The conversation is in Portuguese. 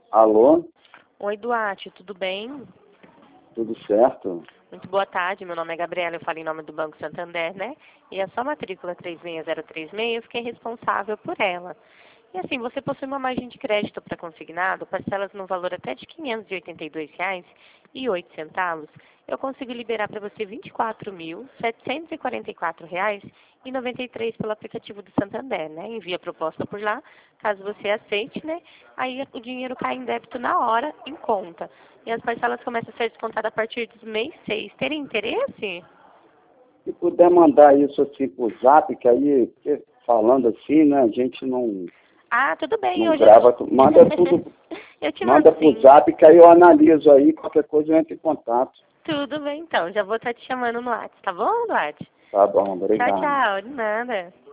Alô? Oi, Duarte, tudo bem? Tudo certo? Muito boa tarde, meu nome é Gabriela, eu falo em nome do Banco Santander, né? E a sua matrícula 36036, eu fiquei responsável por ela. E assim, você possui uma margem de crédito para consignado, parcelas no valor até de R$ 582,08. Eu consigo liberar para você R$ 24.744,93 pelo aplicativo do Santander, né? Envia a proposta por lá, caso você aceite, né? Aí o dinheiro cai em débito na hora, em conta. E as parcelas começam a ser descontadas a partir do mês 6. Teria interesse? Se puder mandar isso assim por zap, que aí, falando assim, né, a gente não, Ah, tudo bem, não hoje grava, manda tudo, eu te manda mando por sim. zap, que aí eu analiso aí, qualquer coisa eu entro em contato. Tudo bem, então. Já vou estar te chamando no WhatsApp, tá bom, Duarte? Tá bom, Tchau, obrigado. tchau. De nada.